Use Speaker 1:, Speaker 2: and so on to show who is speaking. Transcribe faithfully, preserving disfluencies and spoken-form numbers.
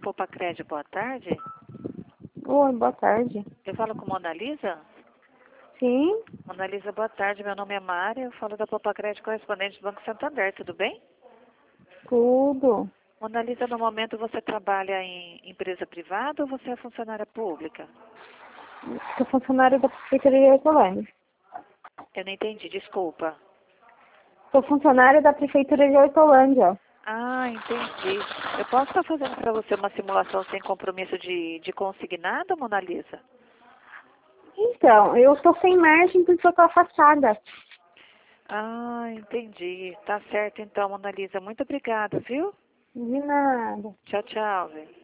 Speaker 1: Popacred, boa tarde.
Speaker 2: Oi, boa tarde.
Speaker 1: Eu falo com Mona Lisa?
Speaker 2: Sim,
Speaker 1: Mona Lisa, boa tarde. Meu nome é Mária. Eu falo da Popacred, correspondente do Banco Santander. Tudo bem?
Speaker 2: tudo.
Speaker 1: Mona Lisa, no momento você trabalha em empresa privada ou você é funcionária pública?
Speaker 2: Sou funcionária da Prefeitura de Hortolândia.
Speaker 1: Eu não entendi, desculpa.
Speaker 2: Sou funcionária da Prefeitura de Hortolândia.
Speaker 1: Ah, entendi. Eu posso estar fazendo para você uma simulação sem compromisso de, de consignado, Mona Lisa?
Speaker 2: Então, eu estou sem margem porque eu estou afastada.
Speaker 1: Ah, entendi. Tá certo então, Mona Lisa. Muito obrigada, viu?
Speaker 2: De nada.
Speaker 1: Tchau, tchau, velho.